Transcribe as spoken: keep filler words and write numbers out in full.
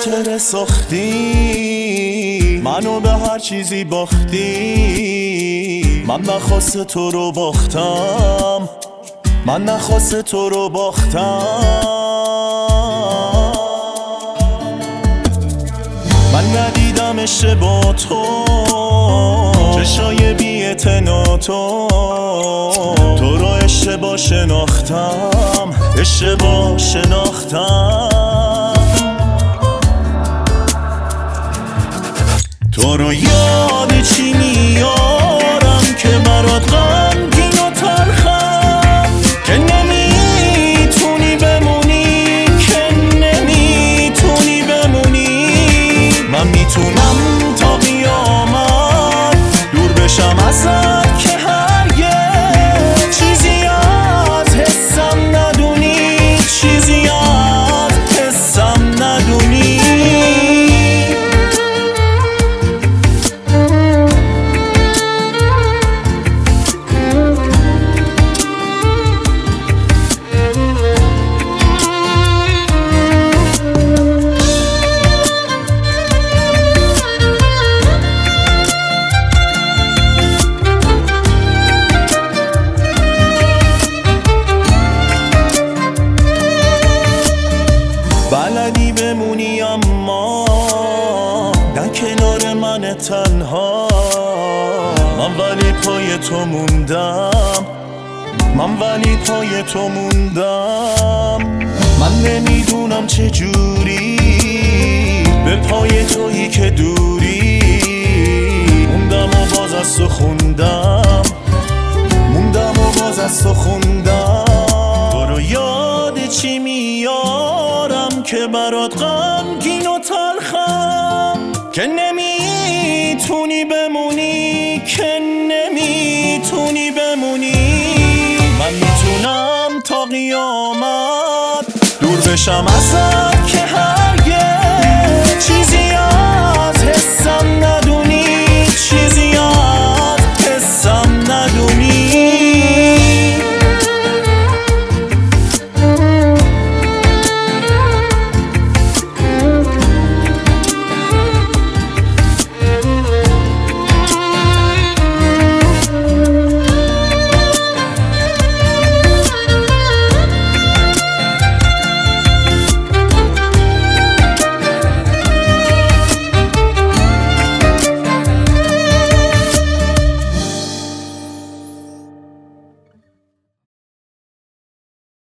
خاطر ساختی، منو به هر چیزی باختی. من نخواست تو رو باختم، من نخواست تو رو باختم. من ندیدم اشتباه تو، چشای بی اعتنا تو. تو رو اشتباه شناختم، اشتباه شناختم. تو رو یاد چی میارم که برات غمگین و تلخم، که نمیتونی بمونی، که نمیتونی بمونی. من میتونم تا قیامت دور بشم ازت، که هرگز چیزی از حسم ندونی، چیزی از حسم ندونی. بلدی بمونی اما در کنار من تنها. من ولی پای تو موندم، من ولی پای تو موندم. من نمیدونم چجوری به پای تویی که دوری موندم و باز از تو خوندم، موندم و باز از تو خوندم. تو رو یاد چی میارم که برات غمگین و تلخم، که نمیتونی بمونی، که نمیتونی بمونی. من میتونم تا قیامت دور بشم ازت، که